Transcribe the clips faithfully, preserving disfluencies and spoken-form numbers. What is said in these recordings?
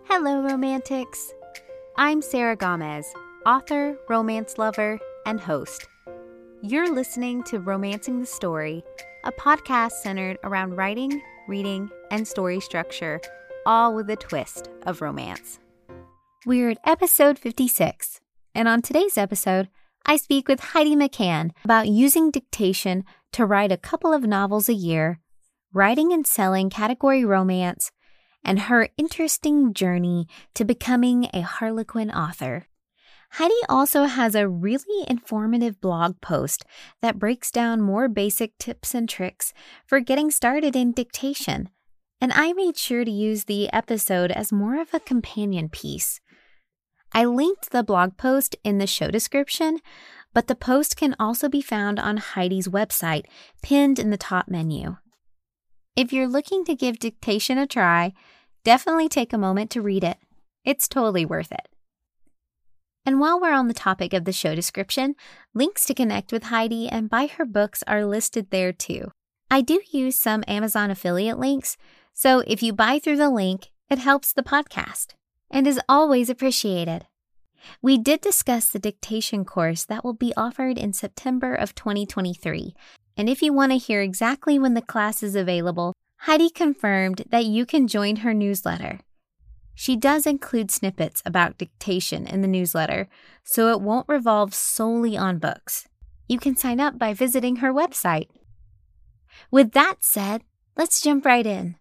Hello, Romantics. I'm Sarah Gomez, author, romance lover, and host. You're listening to Romancing the Story, a podcast centered around writing, reading, and story structure, all with a twist of romance. We're at episode fifty-six, and on today's episode, I speak with Heidi McCann about using dictation to write a couple of novels a year, writing and selling category romance, and her interesting journey to becoming a Harlequin author. Heidi also has a really informative blog post that breaks down more basic tips and tricks for getting started in dictation, and I made sure to use the episode as more of a companion piece. I linked the blog post in the show description, but the post can also be found on Heidi's website, pinned in the top menu. If you're looking to give dictation a try, definitely take a moment to read it. It's totally worth it. And while we're on the topic of the show description, links to connect with Heidi and buy her books are listed there too. I do use some Amazon affiliate links, so if you buy through the link, it helps the podcast and is always appreciated. We did discuss the dictation course that will be offered in September of twenty twenty-three. And if you want to hear exactly when the class is available, Heidi confirmed that you can join her newsletter. She does include snippets about dictation in the newsletter, so it won't revolve solely on books. You can sign up by visiting her website. With that said, let's jump right in.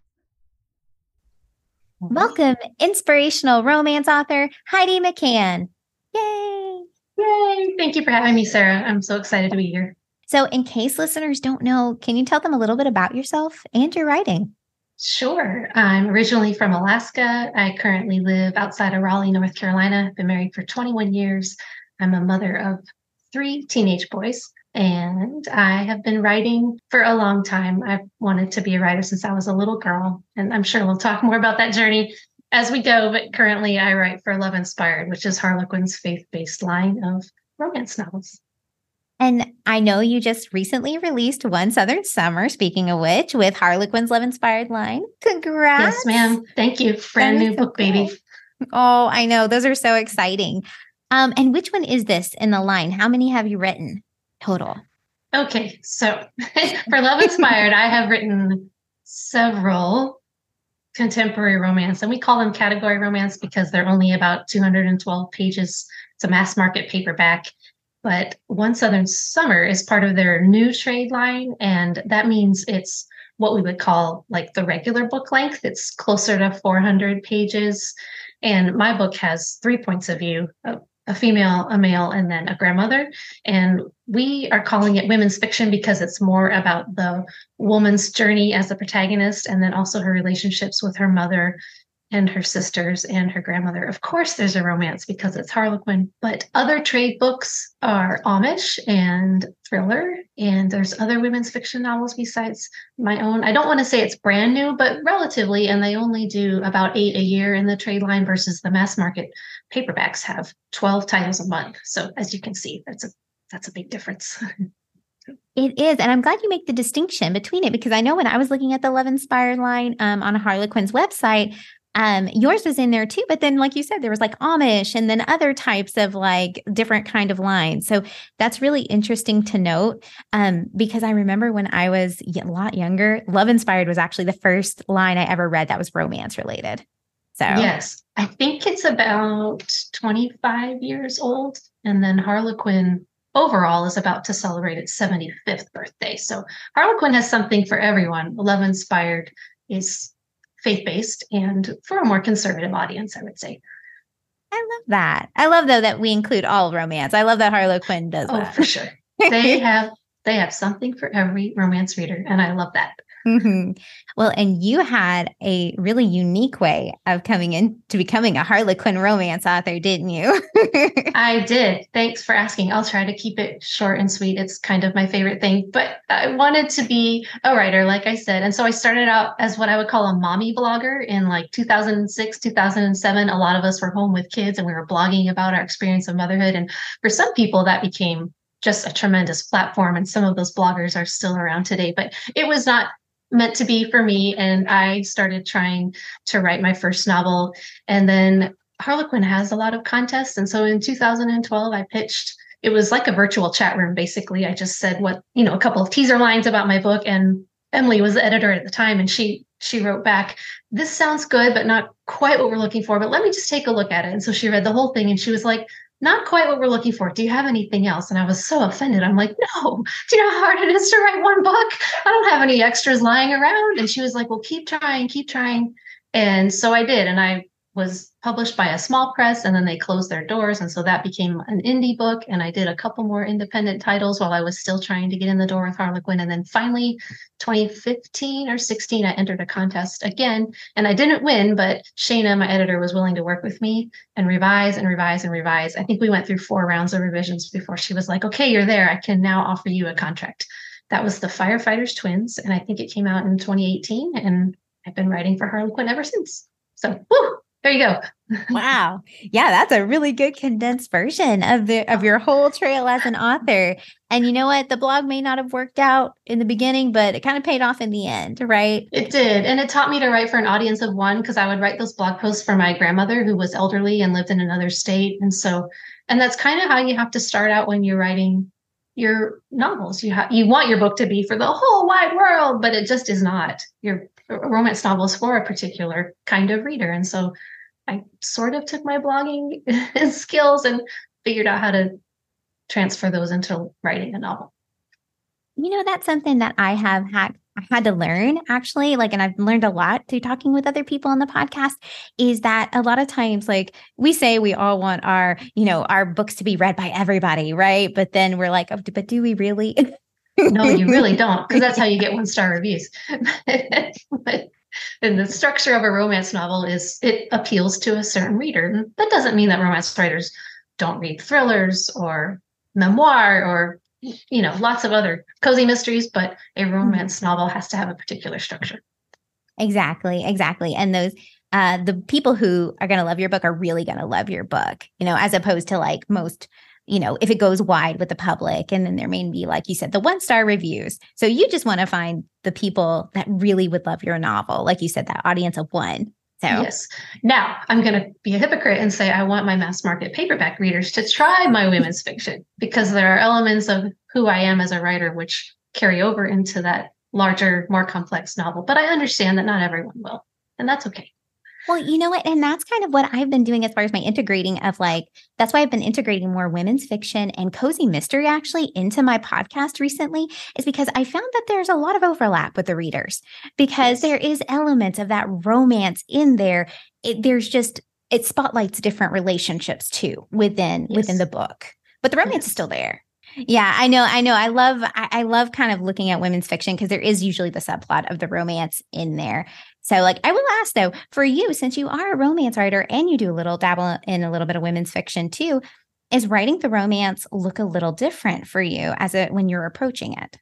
Welcome, inspirational romance author Heidi McCann. Yay! Yay! Thank you for having me, Sarah. I'm so excited to be here. So in case listeners don't know, can you tell them a little bit about yourself and your writing? Sure. I'm originally from Alaska. I currently live outside of Raleigh, North Carolina. I've been married for twenty-one years. I'm a mother of three teenage boys, and I have been writing for a long time. I've wanted to be a writer since I was a little girl, and I'm sure we'll talk more about that journey as we go, but currently I write for Love Inspired, which is Harlequin's faith-based line of romance novels. And I know you just recently released One Southern Summer, speaking of which, with Harlequin's Love Inspired line. Congrats. Yes, ma'am. Thank you. Brand new so book, cool. Baby. Oh, I know. Those are so exciting. Um, and which one is this in the line? How many have you written total? Okay. So for Love Inspired, I have written several contemporary romance, and we call them category romance because they're only about two hundred twelve pages. It's a mass market paperback. But One Southern Summer is part of their new trade line, and that means it's what we would call like the regular book length. It's closer to four hundred pages, and my book has three points of view, a, a female, a male, and then a grandmother. And we are calling it women's fiction because it's more about the woman's journey as the protagonist, and then also her relationships with her mother and her sisters and her grandmother. Of course, there's a romance because it's Harlequin, but other trade books are Amish and thriller, and there's other women's fiction novels besides my own. I don't want to say it's brand new, but relatively, and they only do about eight a year in the trade line versus the mass market paperbacks have twelve titles a month. So as you can see, that's a that's a big difference. It is. And I'm glad you make the distinction between it, because I know when I was looking at the Love Inspired line um, on Harlequin's website, Um, yours was in there too, but then like you said, there was like Amish and then other types of like different kind of lines. So that's really interesting to note um, because I remember when I was a lot younger, Love Inspired was actually the first line I ever read that was romance related. So yes, I think it's about twenty-five years old. And then Harlequin overall is about to celebrate its seventy-fifth birthday. So Harlequin has something for everyone. Love Inspired is faith-based and for a more conservative audience, I would say. I love that. I love, though, that we include all romance. I love that Harlequin does oh, that. Oh, for sure. They have they have something for every romance reader, and I love that. Mm-hmm. Well, and you had a really unique way of coming into becoming a Harlequin romance author, didn't you? I did. Thanks for asking. I'll try to keep it short and sweet. It's kind of my favorite thing, but I wanted to be a writer, like I said. And so I started out as what I would call a mommy blogger in like two thousand six, two thousand seven. A lot of us were home with kids and we were blogging about our experience of motherhood. And for some people that became just a tremendous platform. And some of those bloggers are still around today, but it was not meant to be for me. And I started trying to write my first novel. And then Harlequin has a lot of contests. And so in two thousand twelve, I pitched, it was like a virtual chat room. Basically, I just said what, you know, a couple of teaser lines about my book. And Emily was the editor at the time. And she, she wrote back, this sounds good, but not quite what we're looking for, but let me just take a look at it. And so she read the whole thing and she was like, not quite what we're looking for. Do you have anything else? And I was so offended. I'm like, no, do you know how hard it is to write one book? I don't have any extras lying around. And she was like, well, keep trying, keep trying. And so I did. And I was published by a small press and then they closed their doors. And so that became an indie book. And I did a couple more independent titles while I was still trying to get in the door with Harlequin. And then finally, twenty fifteen or sixteen, I entered a contest again. And I didn't win, but Shayna, my editor, was willing to work with me and revise and revise and revise. I think we went through four rounds of revisions before she was like, okay, you're there. I can now offer you a contract. That was The Firefighters Twins. And I think it came out in twenty eighteen. And I've been writing for Harlequin ever since. So, woo! There you go. Wow. Yeah, that's a really good condensed version of the of your whole trail as an author. And you know what? The blog may not have worked out in the beginning, but it kind of paid off in the end, right? It did. And it taught me to write for an audience of one because I would write those blog posts for my grandmother who was elderly and lived in another state. And so, and that's kind of how you have to start out when you're writing your novels. You have you want your book to be for the whole wide world, but it just is not. Your romance novels for a particular kind of reader. And so I sort of took my blogging skills and figured out how to transfer those into writing a novel. You know, that's something that I have had, I had to learn actually, like, and I've learned a lot through talking with other people on the podcast, is that a lot of times, like we say, we all want our, you know, our books to be read by everybody, right? But then we're like, oh, but do we really? No, you really don't, because that's how you get one-star reviews. But and the structure of a romance novel is it appeals to a certain reader. And that doesn't mean that romance writers don't read thrillers or memoir or, you know, lots of other cozy mysteries, but a romance mm-hmm. novel has to have a particular structure. Exactly, exactly. And those uh, the people who are going to love your book are really going to love your book, you know, as opposed to like most, you know, if it goes wide with the public, and then there may be, like you said, the one-star reviews. So you just want to find the people that really would love your novel. Like you said, that audience of one. So yes. Now I'm going to be a hypocrite and say, I want my mass market paperback readers to try my women's fiction, because there are elements of who I am as a writer, which carry over into that larger, more complex novel. But I understand that not everyone will, and that's okay. Well, you know what? And that's kind of what I've been doing as far as my integrating of like, that's why I've been integrating more women's fiction and cozy mystery actually into my podcast recently, is because I found that there's a lot of overlap with the readers, because yes. there is elements of that romance in there. It, there's just, it spotlights different relationships too within, yes. within the book, but the romance yes. is still there. Yeah, I know. I know. I love, I, I love kind of looking at women's fiction because there is usually the subplot of the romance in there. So like, I will ask though, for you, since you are a romance writer and you do a little dabble in a little bit of women's fiction too, is writing the romance look a little different for you as a, when you're approaching it?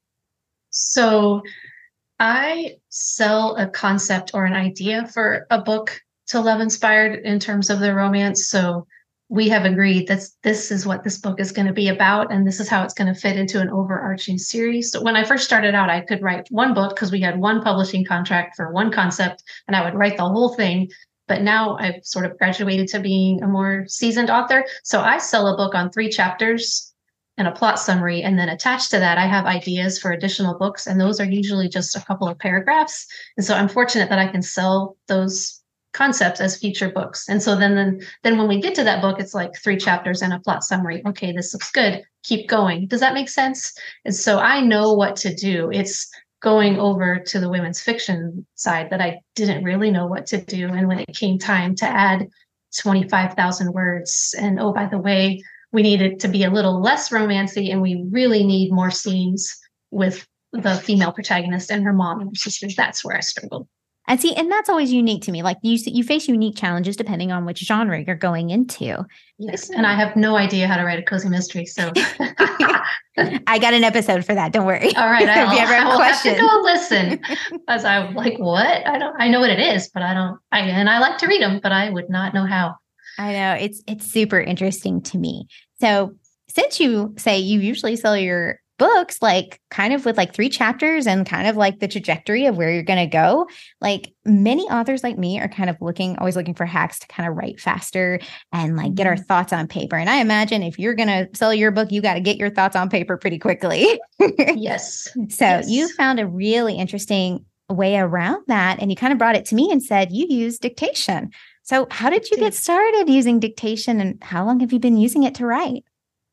So I sell a concept or an idea for a book to love inspired in terms of the romance. So we have agreed that this is what this book is going to be about, and this is how it's going to fit into an overarching series. So when I first started out, I could write one book because we had one publishing contract for one concept, and I would write the whole thing. But now I've sort of graduated to being a more seasoned author. So I sell a book on three chapters and a plot summary, and then attached to that, I have ideas for additional books, and those are usually just a couple of paragraphs. And so I'm fortunate that I can sell those concepts as future books. And so then, then, then when we get to that book, it's like three chapters and a plot summary. Okay, this looks good. Keep going. Does that make sense? And so I know what to do. It's going over to the women's fiction side that I didn't really know what to do. And when it came time to add twenty-five thousand words, and oh, by the way, we need it to be a little less romancy, and we really need more scenes with the female protagonist and her mom and her sisters. That's where I struggled. And see, and that's always unique to me. Like you, you face unique challenges depending on which genre you're going into. Yes, and I have no idea how to write a cozy mystery, so I got an episode for that. Don't worry. All right, I'll, if you ever have, I'll have to go listen. As I'm like, what? I don't. I know what it is, but I don't. I and I like to read them, but I would not know how. I know it's it's super interesting to me. So since you say you usually sell your books, like kind of with like three chapters and kind of like the trajectory of where you're going to go. Like many authors like me are kind of looking, always looking for hacks to kind of write faster and like mm-hmm. get our thoughts on paper. And I imagine if you're going to sell your book, you got to get your thoughts on paper pretty quickly. Yes. So yes. you found a really interesting way around that. And you kind of brought it to me and said, you use dictation. So how did you get started using dictation and how long have you been using it to write?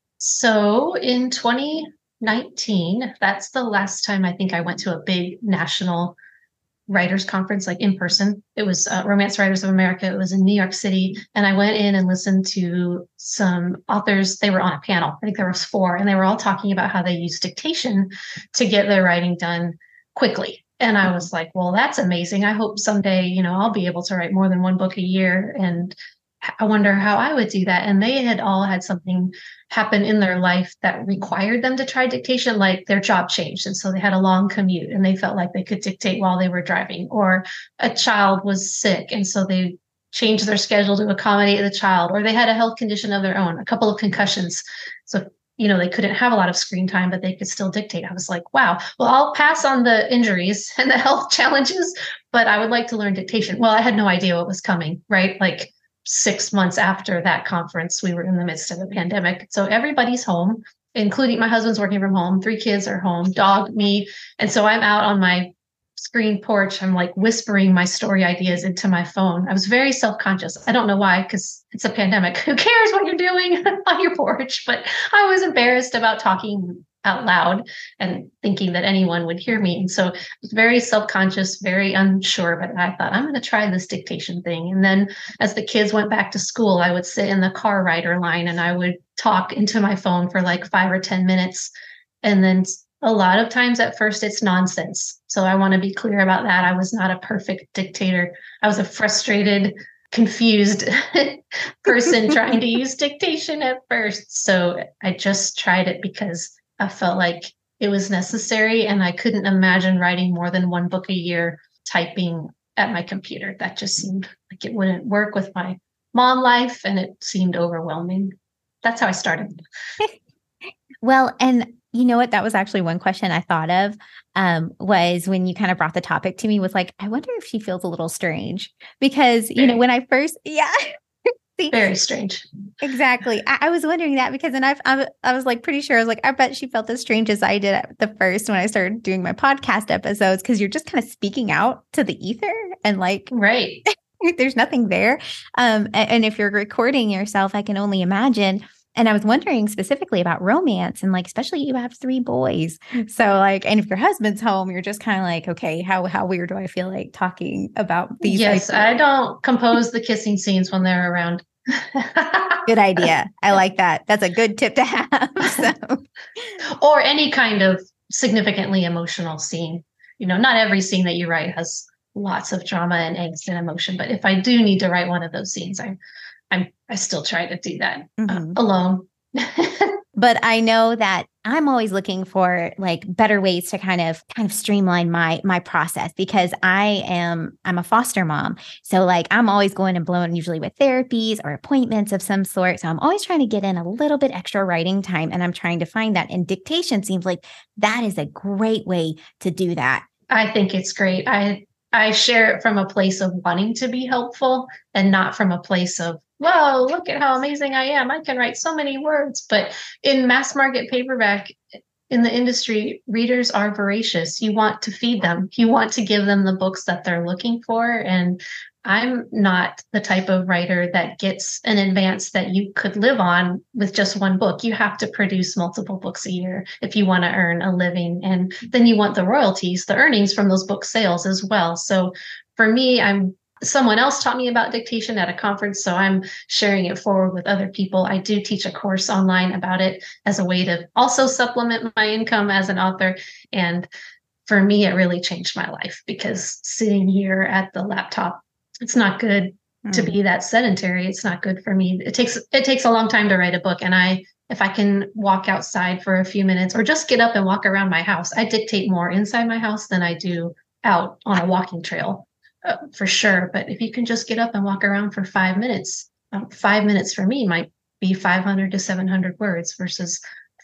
So in twenty nineteen, that's the last time I think I went to a big national writers conference, like in person. It was uh, Romance Writers of America. It was in New York City. And I went in and listened to some authors. They were on a panel. I think there was four, and they were all talking about how they use dictation to get their writing done quickly. And I was like, well, that's amazing. I hope someday, you know, I'll be able to write more than one book a year. And I wonder how I would do that. And they had all had something happen in their life that required them to try dictation, like their job changed. And so they had a long commute and they felt like they could dictate while they were driving, or a child was sick. And so they changed their schedule to accommodate the child, or they had a health condition of their own, a couple of concussions. So, you know, they couldn't have a lot of screen time, but they could still dictate. I was like, wow, well, I'll pass on the injuries and the health challenges, but I would like to learn dictation. Well, I had no idea what was coming, right? Like, six months after that conference, we were in the midst of a pandemic. So everybody's home, including my husband's working from home. Three kids are home, dog, me. And so I'm out on my screen porch. I'm like whispering my story ideas into my phone. I was very self-conscious. I don't know why, because it's a pandemic. Who cares what you're doing on your porch? But I was embarrassed about talking out loud and thinking that anyone would hear me. And so I was very self-conscious, very unsure, but I thought, I'm going to try this dictation thing. And then as the kids went back to school, I would sit in the car rider line and I would talk into my phone for like five or ten minutes. And then a lot of times at first it's nonsense. So I want to be clear about that. I was not a perfect dictator. I was a frustrated, confused person trying to use dictation at first. So I just tried it because I felt like it was necessary, and I couldn't imagine writing more than one book a year typing at my computer. That just seemed like it wouldn't work with my mom life, and it seemed overwhelming. That's how I started. Well, and you know what? That was actually one question I thought of um, was when you kind of brought the topic to me, was like, I wonder if she feels a little strange because, you know, when I first, yeah. See, very strange. Exactly. I, I was wondering that because then I've, I, I was like pretty sure I was like, I bet she felt as strange as I did at the first when I started doing my podcast episodes, because you're just kind of speaking out to the ether and like, right. There's nothing there. Um, and, and if you're recording yourself, I can only imagine. And I was wondering specifically about romance and like, especially you have three boys. So like, and if your husband's home, you're just kind of like, okay, how, how weird do I feel like talking about these? Yes, I don't compose the kissing scenes when they're around. Good idea. I like that. That's a good tip to have. So. Or any kind of significantly emotional scene. You know, not every scene that you write has lots of drama and angst and emotion, but if I do need to write one of those scenes, I'm I'm I still try to do that mm-hmm. uh, alone. But I know that I'm always looking for like better ways to kind of kind of streamline my my process, because I am I'm a foster mom. So like I'm always going and blowing, usually with therapies or appointments of some sort. So I'm always trying to get in a little bit extra writing time, and I'm trying to find that. And dictation seems like that is a great way to do that. I think it's great. I I share it from a place of wanting to be helpful and not from a place of, whoa, look at how amazing I am. I can write so many words. But in mass market paperback, in the industry, readers are voracious. You want to feed them. You want to give them the books that they're looking for. And I'm not the type of writer that gets an advance that you could live on with just one book. You have to produce multiple books a year if you want to earn a living. And then you want the royalties, the earnings from those book sales as well. So for me, I'm someone else taught me about dictation at a conference, so I'm sharing it forward with other people. I do teach a course online about it as a way to also supplement my income as an author. And for me, it really changed my life, because sitting here at the laptop, it's not good mm. to be that sedentary. It's not good for me. It takes it takes a long time to write a book. And I, if I can walk outside for a few minutes or just get up and walk around my house, I dictate more inside my house than I do out on a walking trail. Uh, for sure. But if you can just get up and walk around for five minutes, um, five minutes for me might be five hundred to seven hundred words versus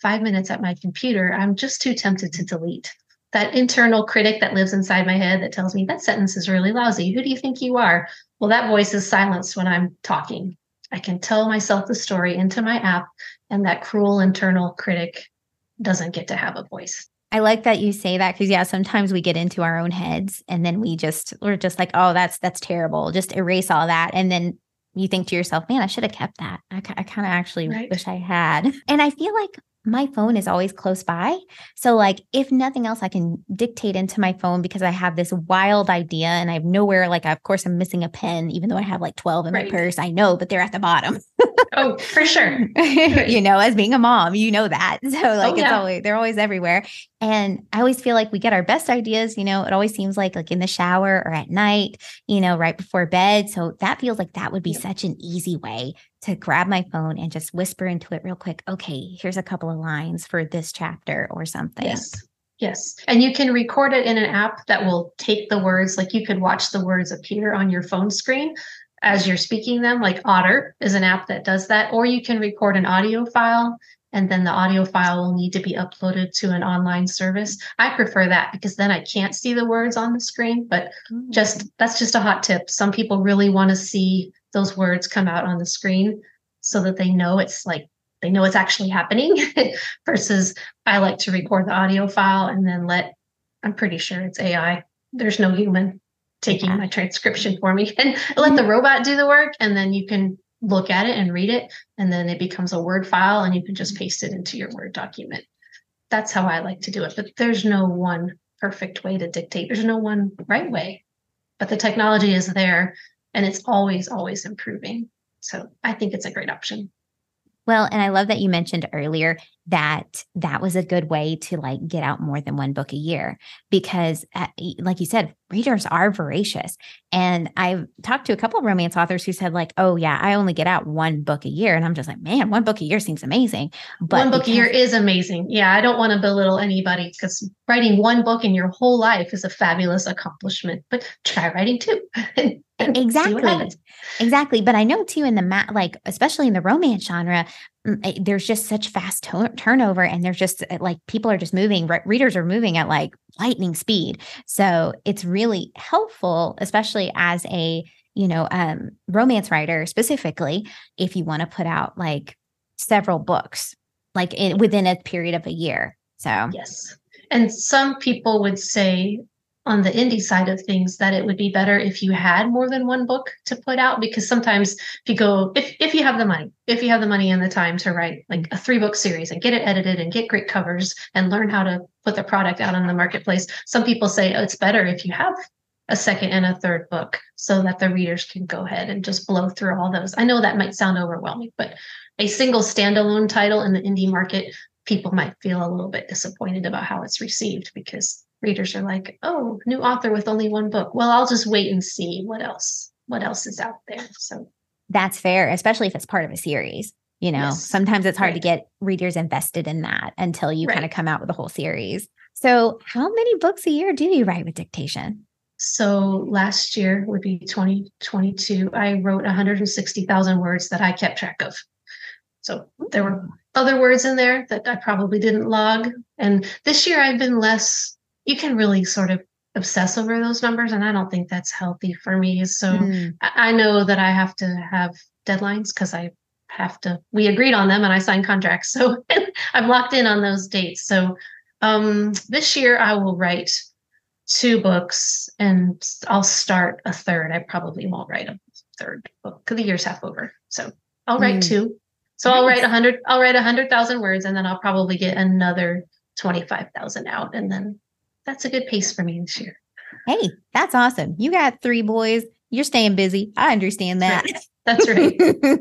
five minutes at my computer, I'm just too tempted to delete. That internal critic that lives inside my head that tells me that sentence is really lousy. Who do you think you are? Well, that voice is silenced when I'm talking. I can tell myself the story into my app, and that cruel internal critic doesn't get to have a voice. I like that you say that because, yeah, sometimes we get into our own heads and then we just, we're just like, oh, that's, that's terrible. Just erase all that. And then you think to yourself, man, I should have kept that. I, I kind of actually right. wish I had. And I feel like my phone is always close by. So like, if nothing else, I can dictate into my phone because I have this wild idea and I have nowhere, like, of course I'm missing a pen, even though I have like twelve in right. my purse. I know, but they're at the bottom. Oh, for sure. You know, as being a mom, you know that. So like, oh, yeah. it's always, they're always everywhere. And I always feel like we get our best ideas, you know, it always seems like like in the shower or at night, you know, right before bed. So that feels like that would be yeah. such an easy way to grab my phone and just whisper into it real quick. Okay, here's a couple of lines for this chapter or something. Yes. Yes. And you can record it in an app that will take the words, like you could watch the words appear on your phone screen as you're speaking them. Like Otter is an app that does that. Or you can record an audio file, and then the audio file will need to be uploaded to an online service. I prefer that because then I can't see the words on the screen, but just that's just a hot tip. Some people really want to see those words come out on the screen so that they know it's like, they know it's actually happening versus I like to record the audio file and then let, I'm pretty sure it's A I. There's no human taking yeah. my transcription for me, and let the robot do the work. And then you can look at it and read it. And then it becomes a Word file and you can just paste it into your Word document. That's how I like to do it. But there's no one perfect way to dictate. There's no one right way, but the technology is there and it's always, always improving. So I think it's a great option. Well, and I love that you mentioned earlier that that was a good way to like get out more than one book a year because uh, like you said, readers are voracious. And I've talked to a couple of romance authors who said like, oh yeah, I only get out one book a year. And I'm just like, man, one book a year seems amazing. But one book because- a year is amazing. Yeah. I don't want to belittle anybody because writing one book in your whole life is a fabulous accomplishment, but try writing two. Exactly. Exactly. But I know too in the ma- like, especially in the romance genre, there's just such fast to- turnover and there's just like, people are just moving, re- readers are moving at like lightning speed. So it's really helpful, especially as a, you know, um, romance writer specifically, if you want to put out like several books, like in, within a period of a year. So, yes. And some people would say, on the indie side of things, that it would be better if you had more than one book to put out, because sometimes if you go, if, if you have the money, if you have the money and the time to write like a three book series and get it edited and get great covers and learn how to put the product out on the marketplace, some people say oh, it's better if you have a second and a third book so that the readers can go ahead and just blow through all those. I know that might sound overwhelming, but a single standalone title in the indie market, people might feel a little bit disappointed about how it's received because readers are like, oh, new author with only one book. Well, I'll just wait and see what else, what else is out there. So that's fair, especially if it's part of a series. You know, yes. Sometimes it's hard right. to get readers invested in that until you right. kind of come out with a whole series. So how many books a year do you write with dictation? So last year would be twenty twenty-two. I wrote one hundred sixty thousand words that I kept track of. So there were other words in there that I probably didn't log. And this year I've been less. You can really sort of obsess over those numbers, and I don't think that's healthy for me. So mm. I know that I have to have deadlines because I have to, we agreed on them and I signed contracts. So I'm locked in on those dates. So um, this year I will write two books and I'll start a third. I probably won't write a third book because the year's half over. So I'll write mm. two. So nice. I'll write a hundred, I'll write a hundred thousand words and then I'll probably get another twenty-five thousand out. And then that's a good pace for me this year. Hey, that's awesome. You got three boys. You're staying busy. I understand that. That's right.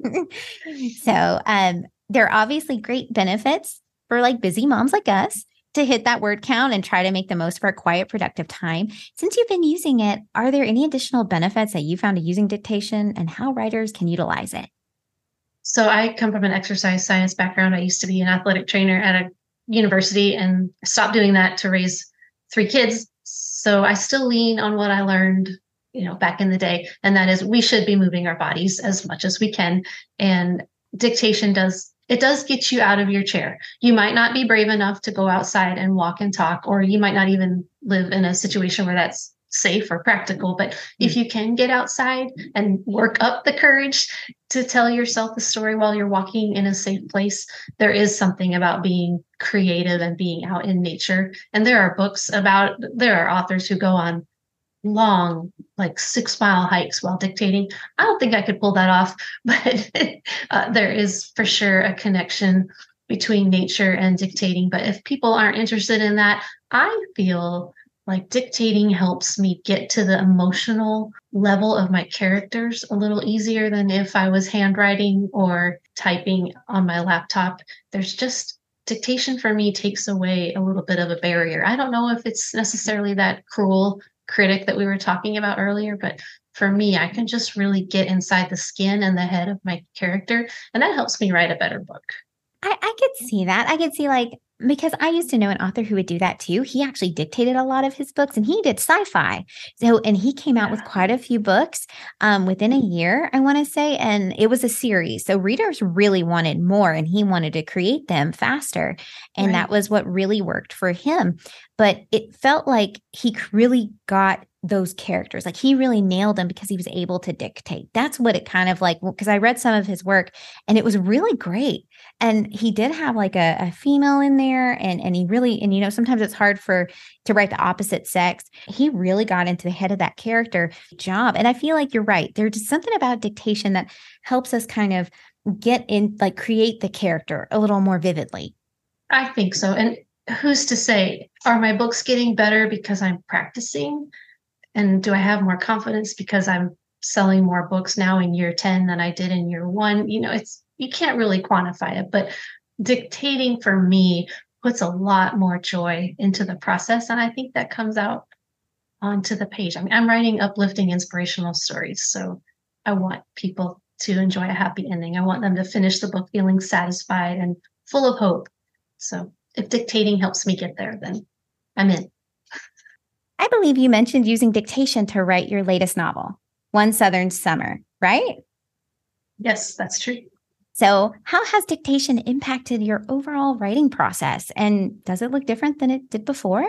So um, there are obviously great benefits for like busy moms like us to hit that word count and try to make the most of our quiet, productive time. Since you've been using it, are there any additional benefits that you found to using dictation and how writers can utilize it? So I come from an exercise science background. I used to be an athletic trainer at a university and stopped doing that to raise three kids. So I still lean on what I learned, you know, back in the day. And that is we should be moving our bodies as much as we can. And dictation does it does get you out of your chair. You might not be brave enough to go outside and walk and talk, or you might not even live in a situation where that's safe or practical. But mm-hmm. if you can get outside and work up the courage to tell yourself the story while you're walking in a safe place, there is something about being creative and being out in nature. And there are books about, there are authors who go on long, like six mile hikes while dictating. I don't think I could pull that off, but uh, there is for sure a connection between nature and dictating. But if people aren't interested in that, I feel like dictating helps me get to the emotional level of my characters a little easier than if I was handwriting or typing on my laptop. There's just dictation for me takes away a little bit of a barrier. I don't know if it's necessarily that cruel critic that we were talking about earlier, but for me, I can just really get inside the skin and the head of my character, and that helps me write a better book. I, I could see that. I could see like, because I used to know an author who would do that too. He actually dictated a lot of his books and he did sci-fi. So, and he came out with quite a few books um, within a year, I want to say, and it was a series. So readers really wanted more and he wanted to create them faster. And right. that was what really worked for him. But it felt like he really got those characters. Like he really nailed them because he was able to dictate. That's what it kind of like, because I read some of his work and it was really great. And he did have like a, a female in there and, and he really, and you know, sometimes it's hard for, to write the opposite sex. He really got into the head of that character job. And I feel like you're right. There's just something about dictation that helps us kind of get in, like create the character a little more vividly. I think so. And who's to say, are my books getting better because I'm practicing? And do I have more confidence because I'm selling more books now in year ten than I did in year one? You know, it's, you can't really quantify it, but dictating for me puts a lot more joy into the process. And I think that comes out onto the page. I mean, I'm writing uplifting, inspirational stories. So I want people to enjoy a happy ending. I want them to finish the book feeling satisfied and full of hope. So if dictating helps me get there, then I'm in. I believe you mentioned using dictation to write your latest novel, One Southern Summer, right? Yes, that's true. So how has dictation impacted your overall writing process? And does it look different than it did before?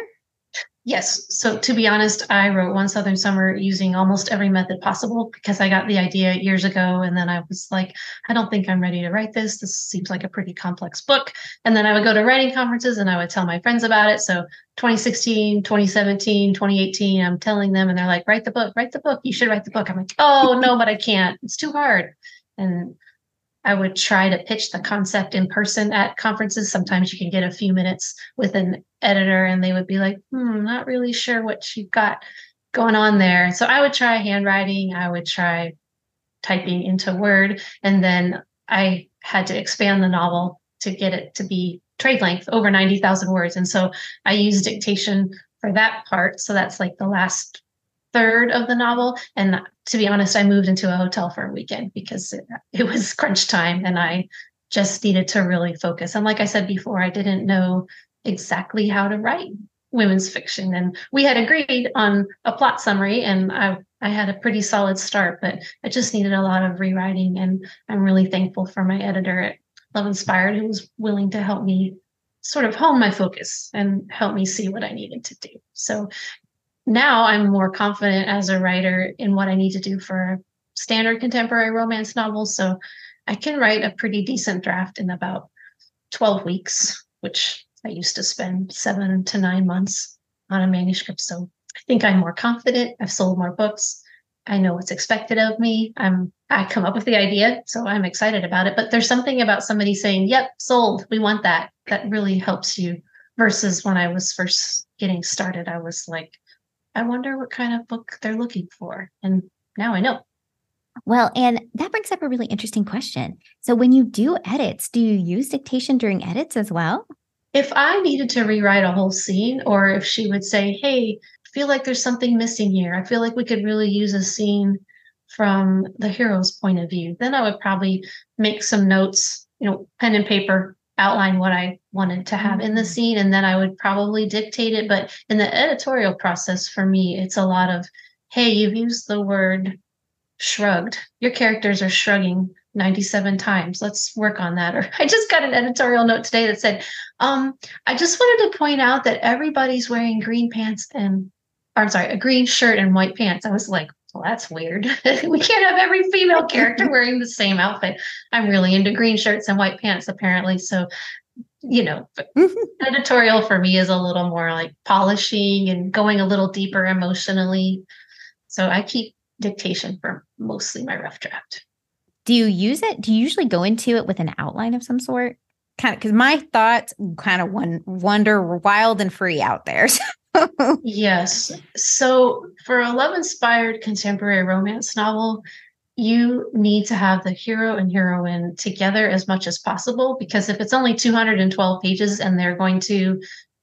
Yes. So to be honest, I wrote One Southern Summer using almost every method possible because I got the idea years ago. And then I was like, I don't think I'm ready to write this. This seems like a pretty complex book. And then I would go to writing conferences and I would tell my friends about it. So twenty sixteen, twenty seventeen, twenty eighteen, I'm telling them and they're like, write the book, write the book. You should write the book. I'm like, oh, no, but I can't. It's too hard. And I would try to pitch the concept in person at conferences. Sometimes you can get a few minutes with an editor and they would be like, hmm, not really sure what you've got going on there. So I would try handwriting. I would try typing into Word. And then I had to expand the novel to get it to be trade length, over ninety thousand words. And so I used dictation for that part. So that's like the last third of the novel. And to be honest, I moved into a hotel for a weekend because it, it was crunch time and I just needed to really focus. And like I said before, I didn't know exactly how to write women's fiction. And we had agreed on a plot summary and I, I had a pretty solid start, but I just needed a lot of rewriting. And I'm really thankful for my editor at Love Inspired, who was willing to help me sort of hone my focus and help me see what I needed to do. So now I'm more confident as a writer in what I need to do for standard contemporary romance novels. So I can write a pretty decent draft in about twelve weeks, which I used to spend seven to nine months on a manuscript. So I think I'm more confident. I've sold more books. I know what's expected of me. I'm, I come up with the idea, so I'm excited about it. But there's something about somebody saying, yep, sold, we want that. That really helps you versus when I was first getting started, I was like, I wonder what kind of book they're looking for. And now I know. Well, and that brings up a really interesting question. So when you do edits, do you use dictation during edits as well? If I needed to rewrite a whole scene, or if she would say, hey, I feel like there's something missing here. I feel like we could really use a scene from the hero's point of view. Then I would probably make some notes, you know, pen and paper, outline what I wanted to have in the scene, and then I would probably dictate it. But in the editorial process, for me, it's a lot of, hey, you've used the word shrugged. Your characters are shrugging ninety-seven times. Let's work on that. Or I just got an editorial note today that said, um, I just wanted to point out that everybody's wearing green pants and, or I'm sorry, a green shirt and white pants. I was like, well, that's weird. We can't have every female character wearing the same outfit. I'm really into green shirts and white pants, apparently. So, you know, editorial for me is a little more like polishing and going a little deeper emotionally. So I keep dictation for mostly my rough draft. Do you use it? Do you usually go into it with an outline of some sort? Kind of, because my thoughts kind of wander wild and free out there. Yes. So for a love-inspired contemporary romance novel, you need to have the hero and heroine together as much as possible, because if it's only two hundred twelve pages and they're going to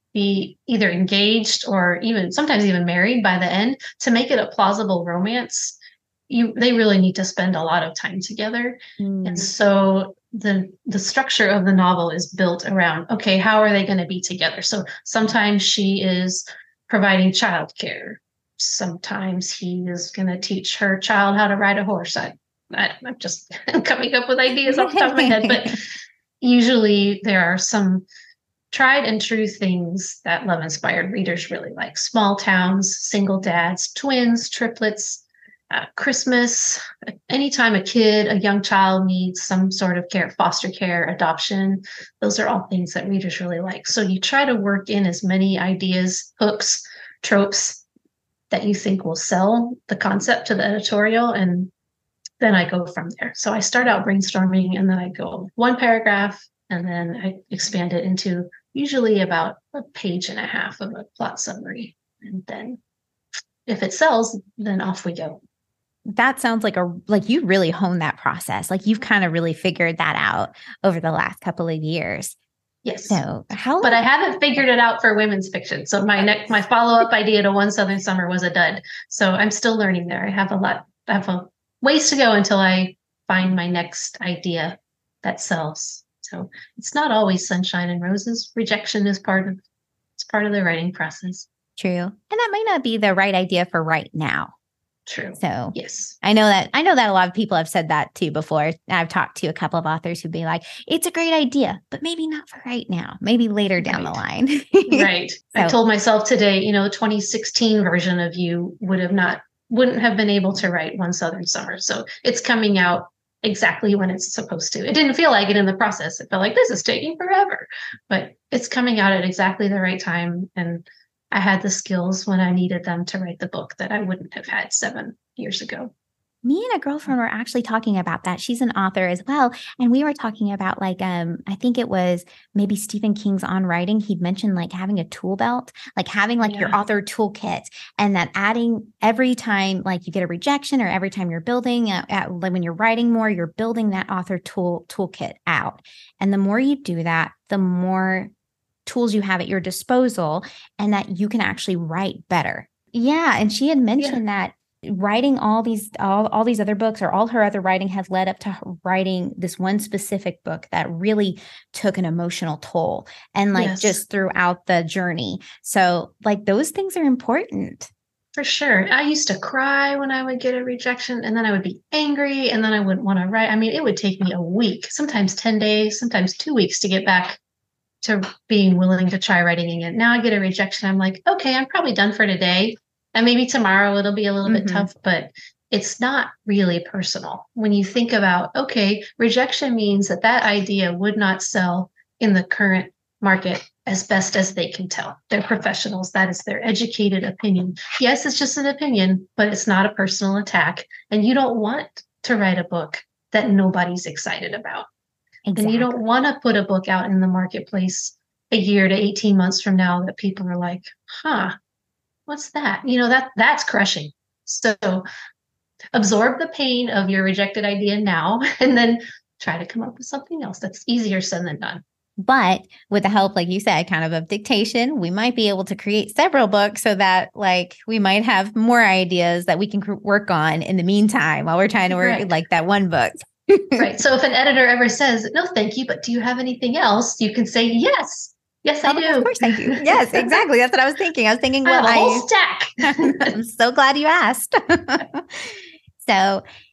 be either engaged or even sometimes even married by the end, to make it a plausible romance, you they really need to spend a lot of time together. Mm. And so the the structure of the novel is built around, okay, how are they going to be together? So sometimes she is providing childcare. Sometimes he is going to teach her child how to ride a horse. I, I, I'm just coming up with ideas off the top of my head, but usually there are some tried and true things that love-inspired readers really like. Small towns, single dads, twins, triplets, uh, Christmas. Anytime a kid, a young child needs some sort of care, foster care, adoption, those are all things that readers really like. So you try to work in as many ideas, hooks, tropes that you think will sell the concept to the editorial, and then I go from there. So I start out brainstorming, and then I go one paragraph, and then I expand it into usually about a page and a half of a plot summary. And then if it sells, then off we go. That sounds like a like you really honed that process. Like you've kind of really figured that out over the last couple of years. Yes. So how? But I haven't figured it out for women's fiction. So my next, my follow-up idea to One Southern Summer was a dud. So I'm still learning there. I have a lot, I have a ways to go until I find my next idea that sells. So it's not always sunshine and roses. Rejection is part of, it's part of the writing process. True. And that might not be the right idea for right now. True. So yes, I know that I know that a lot of people have said that too before. I've talked to a couple of authors who'd be like, it's a great idea, but maybe not for right now, maybe later down right. the line. Right. So, I told myself today, you know, the twenty sixteen version of you would have not, wouldn't have been able to write One Southern Summer. So it's coming out exactly when it's supposed to. It didn't feel like it in the process. It felt like this is taking forever, but it's coming out at exactly the right time. And I had the skills when I needed them to write the book that I wouldn't have had seven years ago. Me and a girlfriend were actually talking about that. She's an author as well. And we were talking about like, um, I think it was maybe Stephen King's On Writing. He'd mentioned like having a tool belt, like having like yeah. your author toolkit, and that adding every time like you get a rejection or every time you're building, uh, at, like when you're writing more, you're building that author tool toolkit out. And the more you do that, the more tools you have at your disposal, and that you can actually write better. Yeah. And she had mentioned yeah. that writing all these all, all these other books, or all her other writing, has led up to her writing this one specific book that really took an emotional toll, and like yes. just throughout the journey. So like those things are important. For sure. I used to cry when I would get a rejection, and then I would be angry, and then I wouldn't want to write. I mean, it would take me a week, sometimes ten days, sometimes two weeks to get back to being willing to try writing again. Now I get a rejection. I'm like, okay, I'm probably done for today. And maybe tomorrow it'll be a little mm-hmm. bit tough, but it's not really personal. When you think about, okay, rejection means that that idea would not sell in the current market as best as they can tell. They're professionals. That is their educated opinion. Yes, it's just an opinion, but it's not a personal attack. And you don't want to write a book that nobody's excited about. Exactly. And you don't want to put a book out in the marketplace a year to eighteen months from now that people are like, huh, what's that? You know, that that's crushing. So absorb the pain of your rejected idea now, and then try to come up with something else. That's easier said than done. But with the help, like you said, kind of of dictation, we might be able to create several books so that like we might have more ideas that we can work on in the meantime while we're trying to work right. like that one book. Right. So if an editor ever says, no, thank you, but do you have anything else? You can say, yes. Yes, I oh, do. Of course I do. Yes, exactly. That's what I was thinking. I was thinking, well, I have a whole I, stack. I'm so glad you asked. So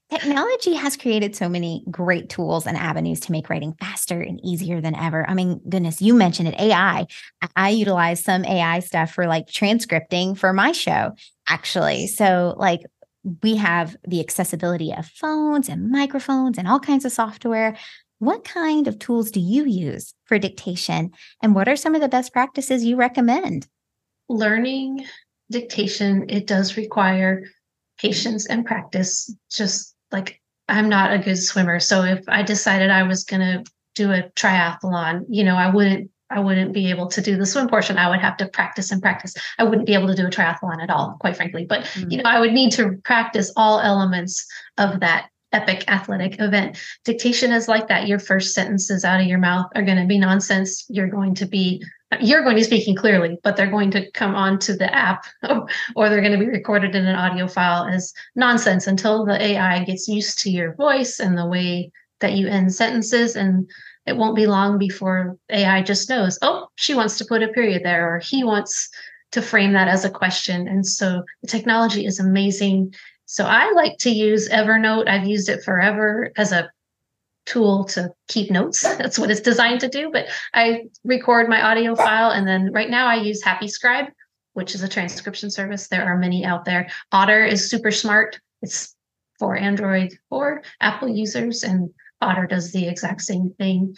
Technology has created so many great tools and avenues to make writing faster and easier than ever. I mean, goodness, you mentioned it, A I. I I utilize some A I stuff for like transcripting for my show, actually. So, like, we have the accessibility of phones and microphones and all kinds of software. What kind of tools do you use for dictation? And what are some of the best practices you recommend? Learning dictation, it does require patience and practice. Just like I'm not a good swimmer. So if I decided I was going to do a triathlon, you know, I wouldn't I wouldn't be able to do the swim portion. I would have to practice and practice. I wouldn't be able to do a triathlon at all, quite frankly. But, mm-hmm. you know, I would need to practice all elements of that epic athletic event. Dictation is like that. Your first sentences out of your mouth are going to be nonsense. You're going to be, you're going to be speaking clearly, but they're going to come onto the app or they're going to be recorded in an audio file as nonsense until the A I gets used to your voice and the way that you end sentences. And it won't be long before A I just knows, oh, she wants to put a period there, or he wants to frame that as a question. And so the technology is amazing. So I like to use Evernote. I've used it forever as a tool to keep notes. That's what it's designed to do. But I record my audio file. And then right now I use HappyScribe, which is a transcription service. There are many out there. Otter is super smart. It's for Android or Apple users, and Otter does the exact same thing.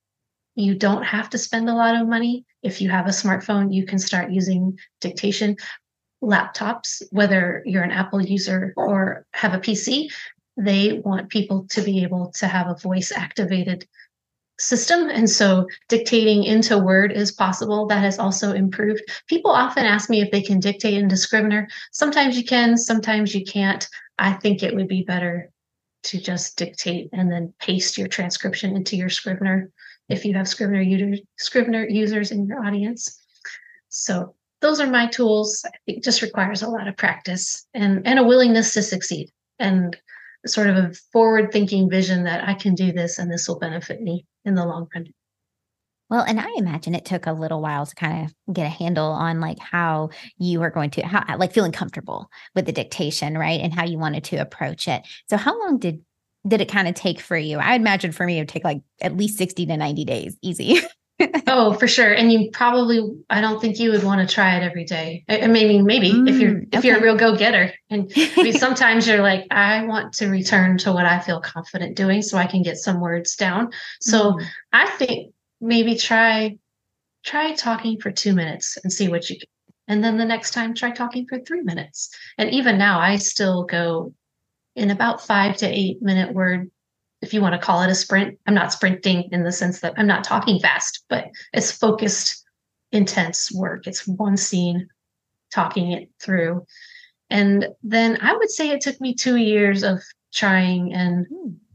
You don't have to spend a lot of money. If you have a smartphone, you can start using dictation. Laptops, whether you're an Apple user or have a P C, they want people to be able to have a voice activated system. And so dictating into Word is possible. That has also improved. People often ask me if they can dictate into Scrivener. Sometimes you can, sometimes you can't. I think it would be better to just dictate and then paste your transcription into your Scrivener if you have Scrivener users, Scrivener users in your audience. So those are my tools. It just requires a lot of practice and, and a willingness to succeed and sort of a forward-thinking vision that I can do this and this will benefit me in the long run. Well, and I imagine it took a little while to kind of get a handle on like how you were going to, how, like feeling comfortable with the dictation, right? And how you wanted to approach it. So how long did did it kind of take for you? I imagine for me, it would take like at least sixty to ninety days, easy. Oh, for sure. And you probably, I don't think you would want to try it every day. I mean, maybe mm, if you're, if okay. you're a real go-getter. And I mean, sometimes you're like, I want to return to what I feel confident doing so I can get some words down. So mm. I think maybe try, try talking for two minutes and see what you get. And then the next time try talking for three minutes. And even now I still go in about five to eight minute word. If you want to call it a sprint, I'm not sprinting in the sense that I'm not talking fast, but it's focused, intense work. It's one scene, talking it through. And then I would say it took me two years of trying and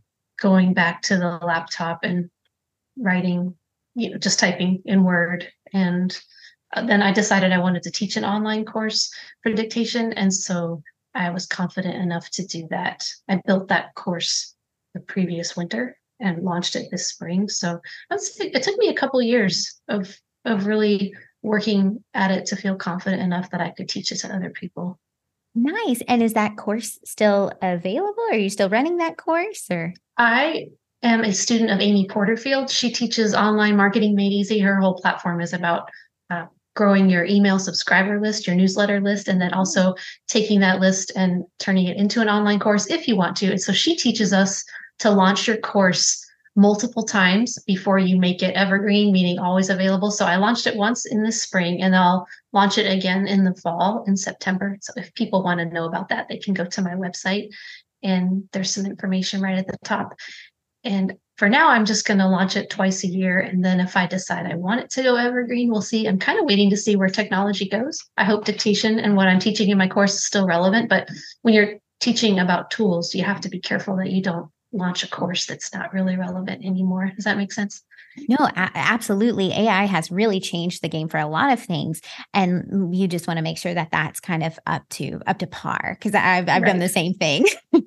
going back to the laptop and writing, you know, just typing in Word. And then I decided I wanted to teach an online course for dictation. And so I was confident enough to do that. I built that course the previous winter and launched it this spring. So it took me a couple of years of of really working at it to feel confident enough that I could teach it to other people. Nice. And is that course still available? Are you still running that course? Or I am a student of Amy Porterfield. She teaches online marketing made easy. Her whole platform is about uh, growing your email subscriber list, your newsletter list, and then also taking that list and turning it into an online course if you want to. And so she teaches us to launch your course multiple times before you make it evergreen, meaning always available. So I launched it once in the spring and I'll launch it again in the fall in September. So if people want to know about that, they can go to my website and there's some information right at the top. And for now, I'm just going to launch it twice a year. And then if I decide I want it to go evergreen, we'll see. I'm kind of waiting to see where technology goes. I hope dictation and what I'm teaching in my course is still relevant. But when you're teaching about tools, you have to be careful that you don't launch a course that's not really relevant anymore. Does that make sense? No, a- absolutely. A I has really changed the game for a lot of things. And you just want to make sure that that's kind of up to up to par, because I've, I've right. done the same thing.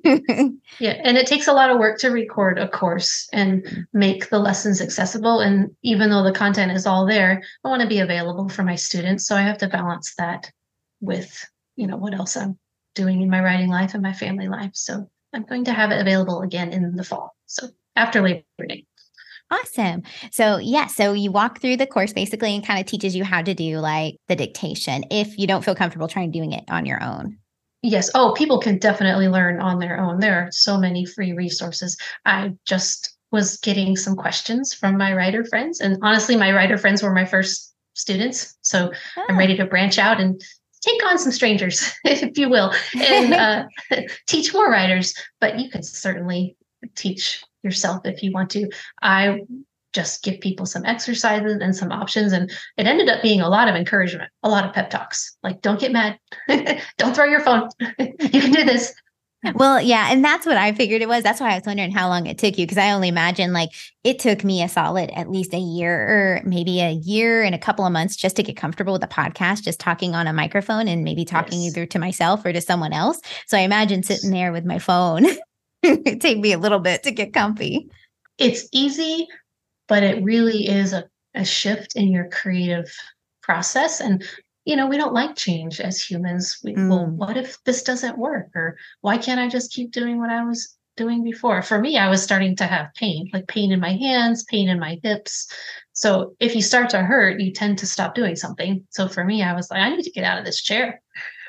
Yeah. And it takes a lot of work to record a course and make the lessons accessible. And even though the content is all there, I want to be available for my students. So I have to balance that with, you know, what else I'm doing in my writing life and my family life. So I'm going to have it available again in the fall. So after Labor Day. Awesome. So yeah, so you walk through the course basically and kind of teaches you how to do like the dictation if you don't feel comfortable trying doing it on your own. Yes. Oh, people can definitely learn on their own. There are so many free resources. I just was getting some questions from my writer friends. And honestly, my writer friends were my first students. So oh. I'm ready to branch out and take on some strangers, if you will, and uh, teach more writers. But you can certainly teach yourself if you want to. I just give people some exercises and some options. And it ended up being a lot of encouragement, a lot of pep talks. Like, don't get mad. Don't throw your phone. You can do this. Well, yeah. And that's what I figured it was. That's why I was wondering how long it took you. Cause I only imagine like it took me a solid at least a year or maybe a year and a couple of months just to get comfortable with the podcast, just talking on a microphone and maybe talking yes. either to myself or to someone else. So I imagine sitting there with my phone. It'd take me a little bit to get comfy. It's easy, but it really is a, a shift in your creative process. And, you know, we don't like change as humans. We, mm. Well, what if this doesn't work? Or why can't I just keep doing what I was doing before? For me, I was starting to have pain, like pain in my hands, pain in my hips. So if you start to hurt, you tend to stop doing something. So for me, I was like, I need to get out of this chair.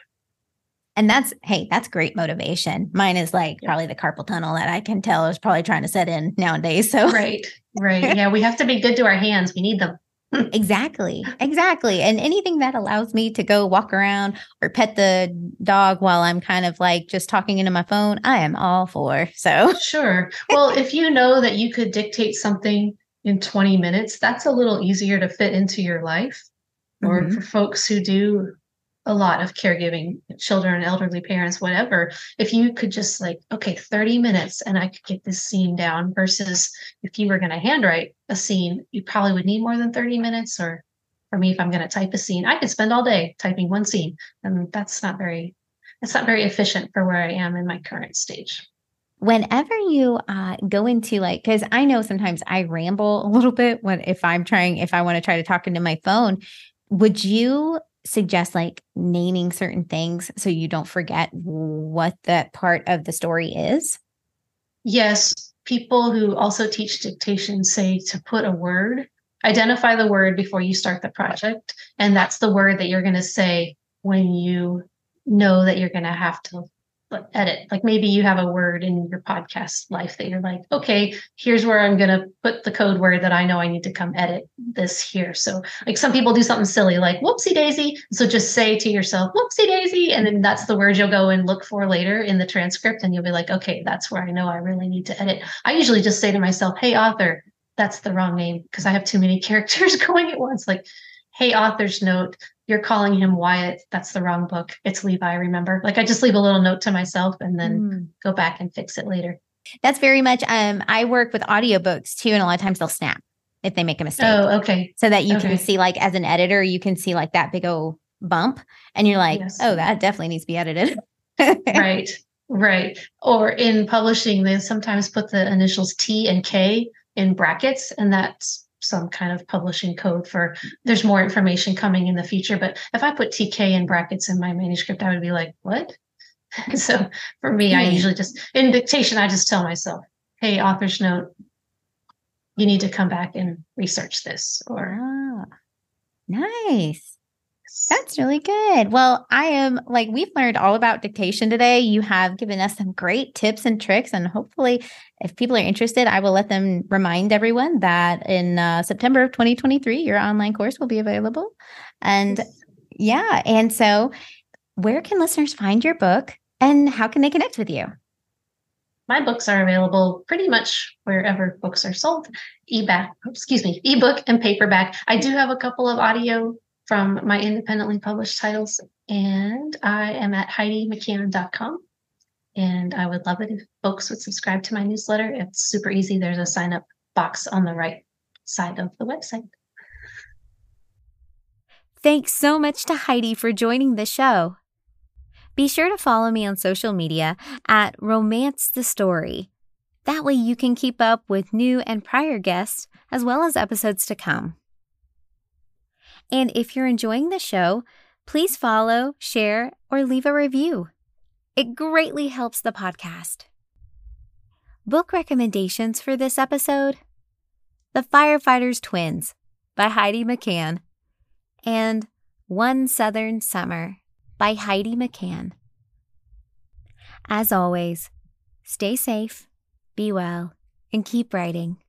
And that's, hey, that's great motivation. Mine is like yeah. probably the carpal tunnel that I can tell is probably trying to set in nowadays. So right, right. Yeah, we have to be good to our hands. We need them. Exactly. Exactly. And anything that allows me to go walk around or pet the dog while I'm kind of like just talking into my phone, I am all for. So sure. Well, if you know that you could dictate something in twenty minutes, that's a little easier to fit into your life. Or mm-hmm. for folks who do a lot of caregiving, children, elderly parents, whatever, if you could just like, okay, thirty minutes and I could get this scene down versus if you were going to handwrite a scene, you probably would need more than thirty minutes. Or for me, if I'm going to type a scene, I could spend all day typing one scene. And that's not very, that's not very efficient for where I am in my current stage. Whenever you uh, go into like, because I know sometimes I ramble a little bit when if I'm trying, if I want to try to talk into my phone, would you suggest like naming certain things so you don't forget what that part of the story is? Yes. People who also teach dictation say to put a word, identify the word before you start the project. And that's the word that you're going to say when you know that you're going to have to edit. Like maybe you have a word in your podcast life that you're like, okay, here's where I'm going to put the code word that I know I need to come edit this here. So like some people do something silly like whoopsie daisy. So just say to yourself, whoopsie daisy. And then that's the word you'll go and look for later in the transcript. And you'll be like, okay, that's where I know I really need to edit. I usually just say to myself, hey, author, that's the wrong name because I have too many characters going at once. Like, hey, author's note, you're calling him Wyatt. That's the wrong book. It's Levi, remember? Like I just leave a little note to myself and then mm. go back and fix it later. That's very much, um, I work with audiobooks too. And a lot of times they'll snap if they make a mistake. Oh, okay. So that you okay. can see like as an editor, you can see like that big old bump and you're like, yes. oh, that definitely needs to be edited. Right. Right. Or in publishing, they sometimes put the initials T and K in brackets and that's some kind of publishing code for there's more information coming in the future. But if I put T K in brackets in my manuscript, I would be like, what? So for me, I usually just in dictation, I just tell myself, hey, author's note, you need to come back and research this. Or ah, nice. That's really good. Well, I am like, we've learned all about dictation today. You have given us some great tips and tricks. And hopefully, if people are interested, I will let them remind everyone that in uh, September of twenty twenty-three, your online course will be available. And yeah. And so where can listeners find your book and how can they connect with you? My books are available pretty much wherever books are sold. E-back, excuse me, ebook and paperback. I do have a couple of audio from my independently published titles. And I am at Heidi McCann dot com. And I would love it if folks would subscribe to my newsletter. It's super easy. There's a sign up box on the right side of the website. Thanks so much to Heidi for joining the show. Be sure to follow me on social media at Romance the Story. That way you can keep up with new and prior guests as well as episodes to come. And if you're enjoying the show, please follow, share, or leave a review. It greatly helps the podcast. Book recommendations for this episode: The Firefighter's Twins by Heidi McCann and One Southern Summer by Heidi McCann. As always, stay safe, be well, and keep writing.